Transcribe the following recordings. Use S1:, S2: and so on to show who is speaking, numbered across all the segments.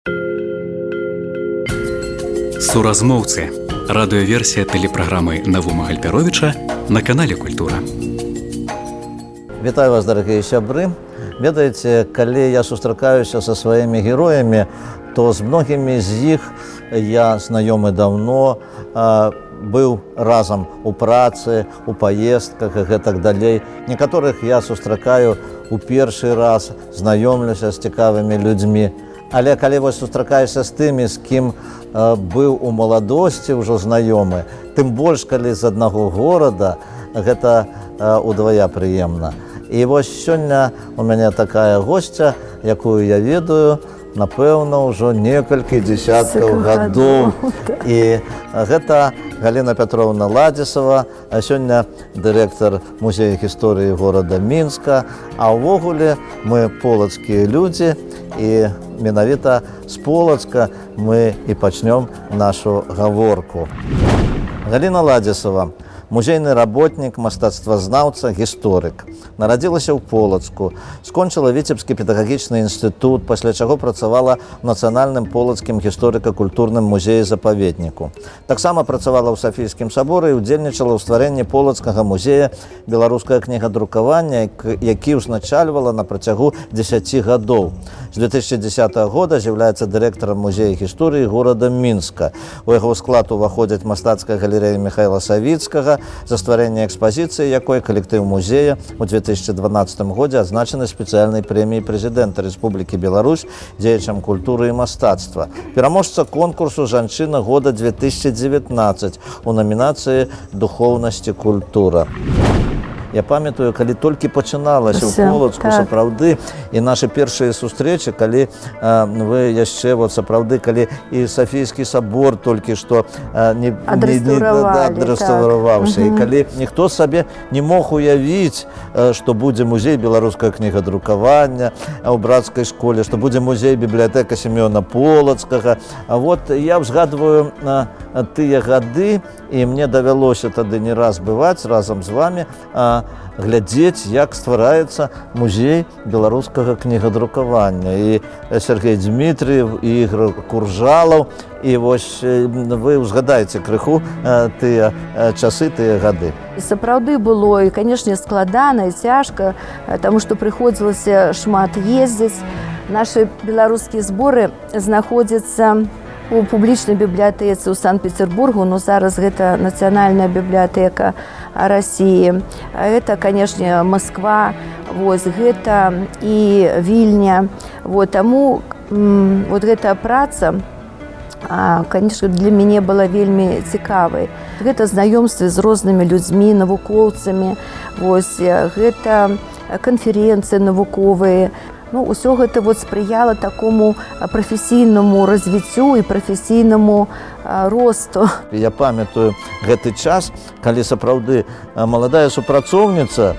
S1: Суразмоўцы. Радыёверсія тэлепраграмы Навума Гальперовіча на канале Культура.
S2: Вітаю вас, дарагія сябры. Ведаеце, калі я сустракаюся са сваімі героямі, то з многімі з іх я знаёмы даўно, быў разам у працы, у паездках і гэтак далей. Некаторых я сустракаю у першы раз, знаёмлюся з цікавымі людзьмі. Але калі вось сустракаешся з тымі, з кім быў у маладосці ўжо знаёмы, тым больш, калі з аднаго горада, гэта удвая прыемна. І вось сёння у мяне такая госця, якую я ведаю, напэўна, ўжо некалькі дзесяткаў гадоў. І гэта Галіна Пятровна Ладзісава, а сёння дырэктар музея гісторыі горада Мінска. А ўвогуле мы полацкія людзі, і менавіта з Полацка мы і пачнём нашу гаворку. Галіна Ладзісава, музейны работнік, мастацтвазнаўца, гісторык. Нарадзілася ў Полацку, скончыла Віцебскі педагагічны інстытут, пасля чаго працавала ў Нацыянальным полацкім гісторыка-культурным музеі-запаведніку. Таксама працавала ў Сафійскім саборы і ўдзельнічала ў стварэнні Полацкага музея беларускага кнігадрукавання, які ўзначальвала на працягу 10 гадоў. З 2010 года з'яўляецца дырэктарам музея гісторыі горада Мінска. У яго склад уваходзяць мастацкая галерэя Міхайла Савіцкага, за стварэнне экспазіцыі, якой калектыў музея у 2012 годзе адзначаны спецыяльнай прэміяй прэзідэнта Рэспублікі Беларусь дзеячам культуры і мастацтва. Пераможца конкурсу «Жанчына года 2019» у номінацыі «Духоўнасць і культура». Я памятаю, калі толькі пачыналася ў Полацку, сапраўды, і нашы першыя сустрэчы, калі вы яшчэ, сапраўды, калі і Сафійскі сабор толькі што не адрэстаўраваўся, і калі ніхто сабе не мог уявіць, што будзе музей беларускага кнігадрукавання ў брацкай школе, што будзе музей бібліятэка Семёна Полацкага. А вот я ўзгадваю тыя гады, і мне давялося тады не раз бываць разам з вамі, глядзець, як ствараецца музей беларускага кнігадрукавання. І Сергей Дмітрыев, і Ігор Куржалаў. І вось вы ўзгадаеце крыху тыя часы, тыя гады.
S3: Сапраўды было, і, канешне, складана і цяжка, таму што прыходзілася шмат ездзіць. Нашы беларускія зборы знаходзяцца у публічнай бібліятэцы ў Санкт-Петербургу, но зараз гэта Нацыянальная бібліятэка Расіі. Гэта, канешне, Масква, гэта і Вільня. Таму гэтая праца, канешне, для мяне была вельмі цікавай. Гэта знаёмствы з рознымі людзьмі, навукоўцамі, гэта канферэнцыі навуковыя. Усё гэта спрыяла такому прафесійнаму развіццю і прафесійнаму росту.
S2: Я памятаю гэты час, калі сапраўды маладая супрацоўніца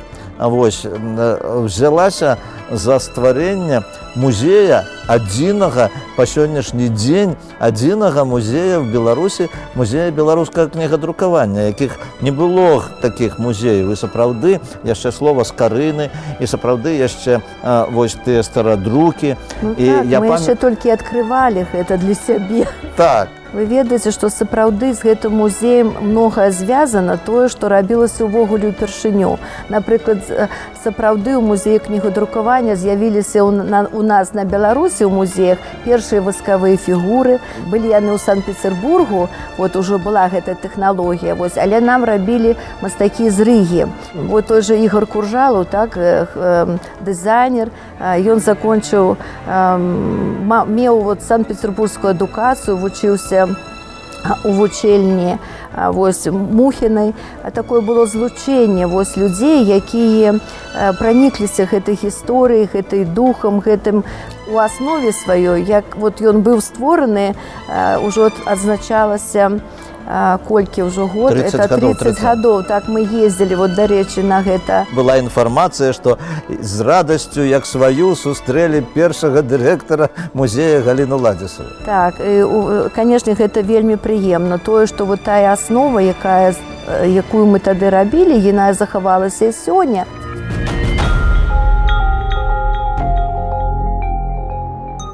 S2: взялася за стварэнне музея адзінага па сённяшні дзень, адзінага музея в Беларусі, музея беларускага кнігадрукавання, якіх не было такіх музеяў. І сапраўды яшчэ слова скарыны, і сапраўды яшчэ тыя старадрукі.
S3: Мы яшчэ толькі адкрывалі гэта для сябе.
S2: Так.
S3: Вы ведаеце, што сапраўды з гэтым музеем многае звязана тое, што рабілася ўвогуле ўпершыню. Напрыклад, сапраўды ў музеі кнігадрукавання з'явіліся у нас на Беларусі ў музеях першыя васкавыя фігуры. Былі яны ў Санкт-Петербургу, ужо была гэта тэхналогія, але нам рабілі мастакі з Рыгі. Той жа Ігор Куржалаў, дызайнер, ён закончыў, меў санкт-петербургскую адукацыю, вучыўся у вучэльні Мухінай. Такое было злучэнне людзей, якія пранікліся гэтай гісторыяй, гэтай духам, гэтым у аснове сваёй. Як ён быў створаны, ужо адзначалася колькі ўжо год, это 30 гадоў. Так мы ездзілі, дарэчы, на гэта.
S2: Была інфармацыя, што з радасцю, як сваю, сустрэлі першага дырэктара музея Галіну Ладзісаву.
S3: Так, канешне, гэта вельмі прыемна. Тое, што тая аснова, якую мы тады рабілі, яна захавалася і сёння.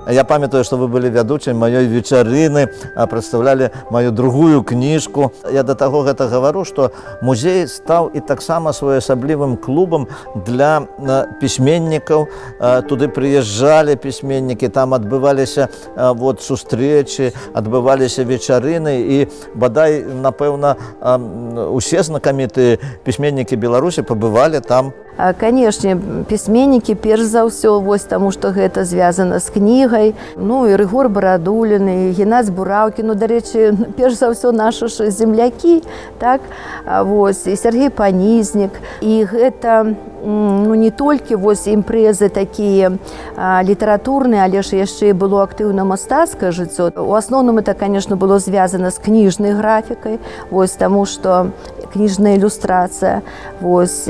S2: Я памятаю, что вы были вядучай маёй вечарыны, прадстаўлялі мою другую кніжку. Я да таго гэта гавару, што музей стаў і таксама своеасаблівым клубам для пісьменнікаў. Туды прыязджалі пісьменнікі, там адбываліся сустрэчы, адбываліся вечарыны, і бадай, напэўна, усе знакамітыя пісьменнікі Беларусі пабывалі там.
S3: Канешне, пісьменнікі перш за ўсё, вось таму што гэта звязана з кнігай. Ну і Рыгор Барадулін, і Геннадзь Бураўкі, ну, дарэчы, перш за ўсё нашы ж землякі, так, вось, і Сергей Панізнік. І гэта, ну, не толькі вось імпрэзы такія літаратурныя, але ж яшчэ і было актыўна-мастацкае жыццё. У асноўным это, конечно, было звязана з кніжнай графікай, вось, таму што кніжная ілюстрацыя, вось,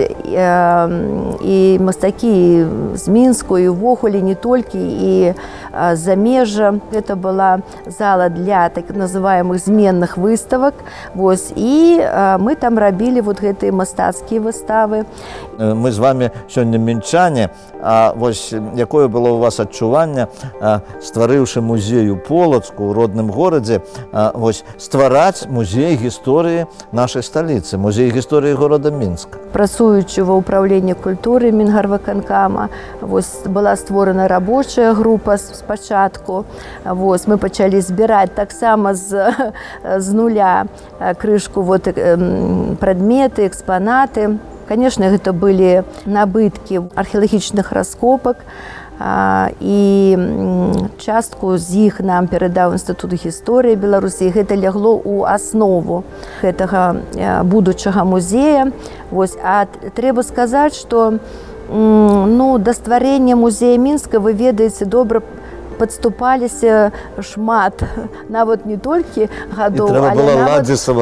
S3: і мастакі з Мінску, і ўвогуле не толькі, і замежжа. Гэта была зала для так называемых зменных выставак, вось, і мы там рабілі вот гэтыя мастацкія выставы.
S2: Мы з вами сёння мінчане, а вось якое было у вас адчуванне, стварыўшы музей у Полацку, у родным горадзе, вось, ствараць музей гісторыі нашай сталіцы, музей гісторыі горада Мінска?
S3: Працуючы ва ўправленні культуры Мінгарвыканкама, вось, была створана рабочая група спачатку. Вось, мы пачалі збіраць таксама з нуля крышку вот, прадметы, экспанаты. Конечно, гэта былі набыткі археалагічных раскопак, і частку з іх нам перадаў Інстытут гісторыі Беларусі. Гэта лягло ў аснову гэтага будучага музея. Вось, а трэба сказаць, што ну, да стварення музея Мінска, вы ведаеце, добра падступаліся шмат, нават не толькі гадоў,
S2: але нават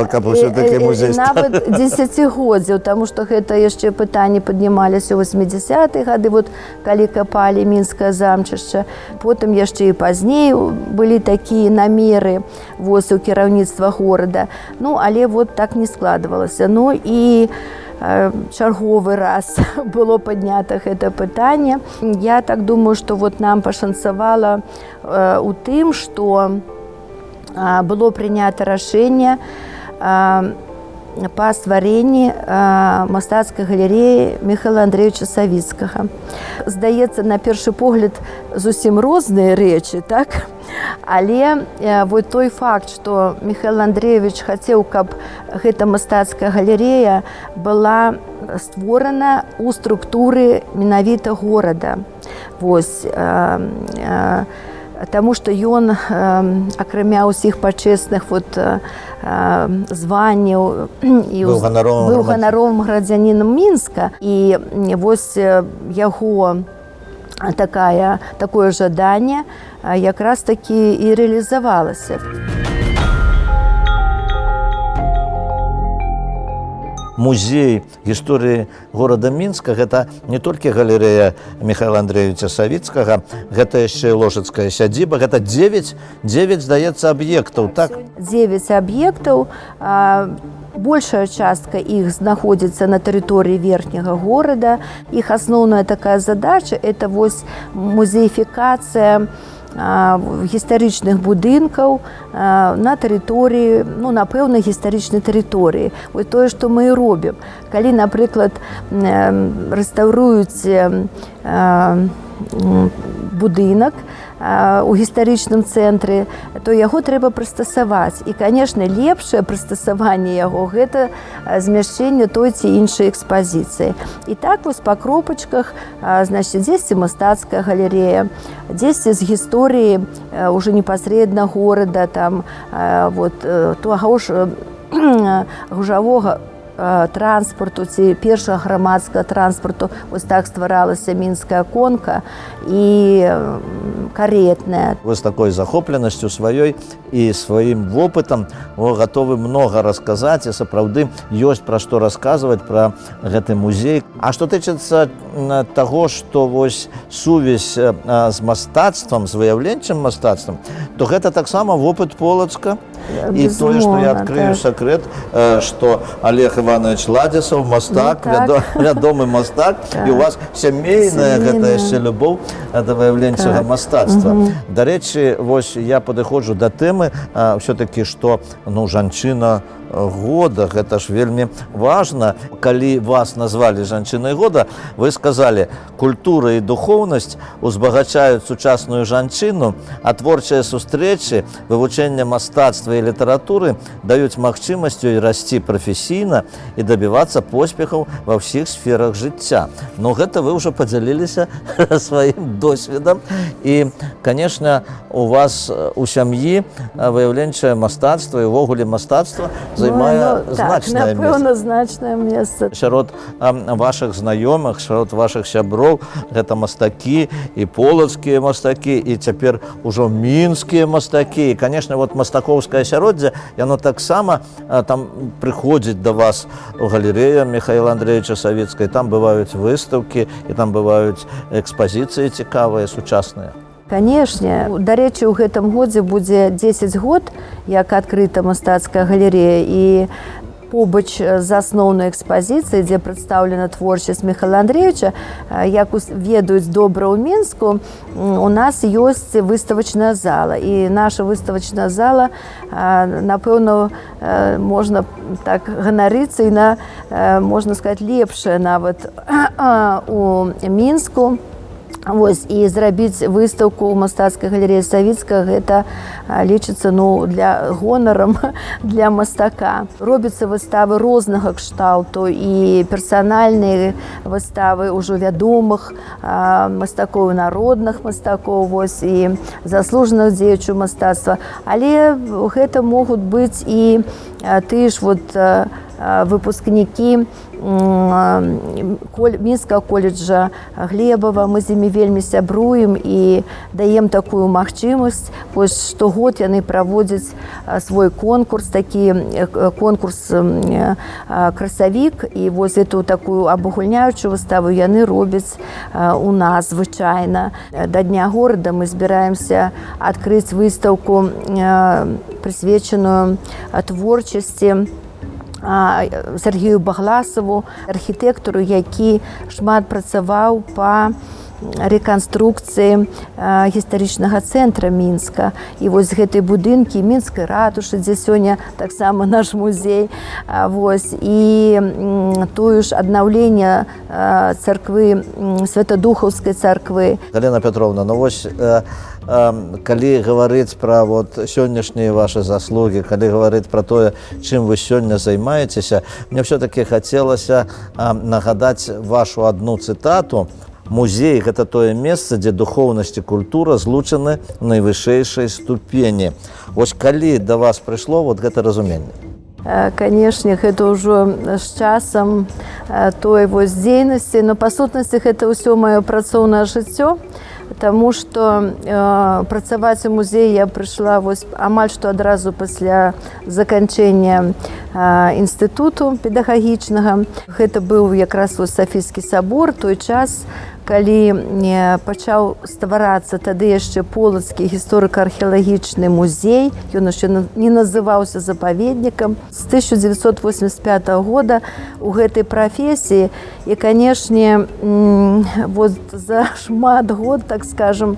S3: дзесяцігоддзяў, таму што гэта яшчэ пытанні паднімаліся ў 80-х гады, вот, калі капалі Мінскае замчышча. Потым яшчэ і пазней былі такія намеры, вось, у кіраўніцтва горада. Ну, але вот так не складвалася. Ну і чарговы раз было паднята гэта пытанне. Я так думаю, што вот нам пашанцавала у тым, што было прынята рашэнне па стварэнні мастацкай галерэі Міхаіла Андрэевіча Савіцкага. Здаецца, на першы погляд, зусім розныя рэчы, так? Але вот той факт, што Міхаіл Андрэевіч хацеў, каб гэта мастацкая галерэя была створана ў структуры менавіта горада. Вось, таму што ён, акрамя ўсіх пачэсных вот, званняў, быў ганаровым грамадзянінам Мінска, і вось яго такое жаданне якраз такі і рэалізавалася.
S2: Музей гісторыі горада Мінска – гэта не толькі галерэя Міхаіла Андрэевіча Савіцкага, гэта яшчэ і ложыцкая сядзіба, гэта 9, здаецца, аб'ектаў, так?
S3: 9 аб'ектаў. Большая частка іх знаходзіцца на тэрыторыі верхняга горада. Іх асноўная такая задача – это вось музеіфікацыя гістарычных будынкаў на тэрыторыі, ну, напэўна, гістарычнай тэрыторыі. Вось тое, што мы і робім. Калі, напрыклад, рэстаўруюць будынак у гістарычным цэнтры, то яго трэба прыстасаваць. І, канешне, лепшае прыстасаванне яго – гэта змяшчэнне той ці іншай экспазіцыі. І так вось па кропачках, значыць, дзесьці мастацкая галерэя, дзесьці з гісторыі ўжо непасрэдна горада, там, вот, таго ж гужавога транспорту ці першага грамадскага транспорту. Вось так стваралася мінская конка і каретная.
S2: Вы з такой захопленасцю сваёй і сваім вопытам гатовы многа расказаць, і сапраўды ёсць пра што расказваць пра гэты музей. А што тычыцца таго, што вось сувязь з мастацтвам, з выяўленчым мастацтвам, то гэта таксама вопыт Полацка. И то, что я открою секрет, что Олег Иванович Ладисов, мастак, вядомый мастак, и у вас семейная гэта яшчэ любоў да выяўленчага мастацтва. Дарэчы, вось я падыходжу да тэмы все-таки, што жанчына года, гэта ж вельмі важна. Калі вас назвалі жанчынай года, вы сказали, культура і духоўнасць узбагачаюць сучасную жанчыну, а творчыя сустрэчы, вывучэнне мастацтва і літаратуры даюць магчымасць ёй расці прафесійна і дабівацца поспехаў ва ўсіх сферах жыцця. Ну, гэта вы ўжо падзяліліся сваім досведам. І, конечно, у вас у сям'і выяўленчае мастацтва і ўвогуле мастацтва займае значнае месца.
S3: Напэўна, значнае месца.
S2: Сярод вашых знаёмых, сярод вашых сяброў гэта мастакі і полацкія мастакі, і цяпер ужо мінскія мастакі. І, конечно, вот мастакоўскае асяроддзе, яно таксама там прыходзіць да вас у галерэя Михаила Андреевича Савіцкай, там бываюць выстаўкі, і там бываюць экспазіцыі цікавыя, сучасныя.
S3: Канешне, дарэчы, у гэтым годзе будзе 10 год, як адкрыта мастацкая галерэя, і побач з асноўнай экспазіцыяй, дзе прадстаўлена творчасць Михаила Андреевича, як ведаюць добра ў Мінску, у нас ёсць выставачная зала. І наша выставачная зала, напэўна, можна так ганарыцца, і можна сказаць, лепшая нават у Мінску. Вось, і зрабіць выстаўку ў мастацкай галерэі Савіцкага, гэта лічыцца для гонарам для мастака. Робяцца выставы рознага кшталту, і персанальныя выставы ўжо вядомых мастакоў, народных мастакоў, вось, і заслужаных дзеячаў мастацтва. Але гэта могуць быць і тыя ж выпускнікі Мінскага колледжа Глебава. Мы з імі вельмі сябруем і даем такую магчымасць. Вось штогод яны праводзяць свой конкурс, такі конкурс красавік, і вось эту такую абагульняючую выставу яны робяць у нас звычайна. Да Дня горада мы збіраемся адкрыць выстаўку, прысвечаную творчасці Сергею Багласову, архітэктару, які шмат працаваў па рэканструкцыі гістарычнага цэнтра Мінска. І вось гэтай будынкі Мінскай ратушы, дзе сёння таксама наш музей, вось, і тое ж аднаўленне царквы, Святадухаўскай царквы.
S2: Галина Петровна, ну вось, калі гаварыць пра сённяшнія вашы заслугі, калі гаварыць пра тое, чым вы сёння займаецеся, мне ўсё-такі хацелася нагадаць вашу адну цытату. Музей – гэта тое месца, дзе духоўнасць і культура злучаны ў найвышэйшай ступені. Вось калі да вас прыйшло гэта разуменне?
S3: Канешне, гэта ўжо з часам той дзейнасці, но па сутнасці гэта ўсё маё працоўнае жыццё, таму што працаваць у музеі я прыйшла амаль што адразу пасля заканчэння інстытуту педагагічнага. Гэта быў якраз Сафійскі сабор, той час, калі пачаў стварацца тады яшчэ полацкі гісторыка-археалагічны музей. Ён яшчэ не называўся запаведнікам. З 1985 года у гэтай прафесіі, і, канешне, за шмат год, так скажем,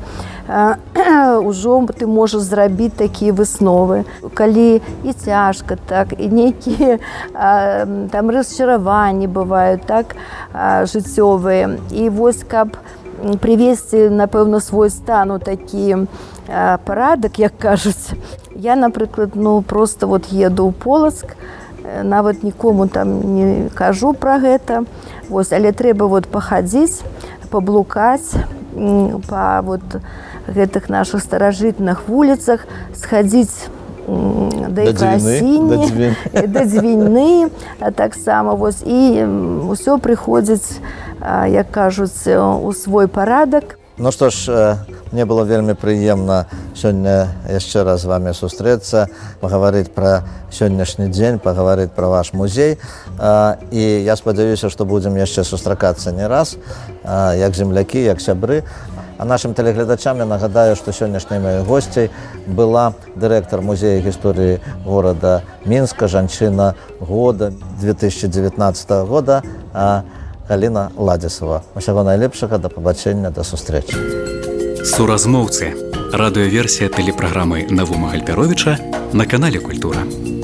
S3: ўжо ты можаш зрабіць такія высновы. Калі і цяжка, так, і нейкія там расчараванні бываюць, так, жыццёвыя. І вось, каб прывесці, напэўна, свой стан у такі парадак, як кажуць, я, напрыклад, проста еду ў Полацк, нават нікому там не кажу пра гэта, але трэба пахадзіць, паблукаць па гэтых нашых старажытных вуліцах, схадзіць да Ікасіні, да Дзвіны, таксама, і ўсё прыходзіць, як кажуць, у свой парадак.
S2: Ну што ж, мне было вельмі прыемна сёння яшчэ раз з вами сустрэцца, пагаварыць пра сённяшні дзень, пагаварыць пра ваш музей. І я спадзяюся, што будзем яшчэ сустракацца не раз, як землякі, як сябры. А нашим телеглядачам я нагадаю, што сённяшняй маёй госцяй была дырэктар музея гісторыі горада Мінска, жанчына года 2019 года Галіна Ладзісава. Усяго найлепшага, да пабачэння, да сустрэчы.
S1: Суразмоўцы. Радыёверсія тэлепраграмы Навума Гальперовіча на канале Культура.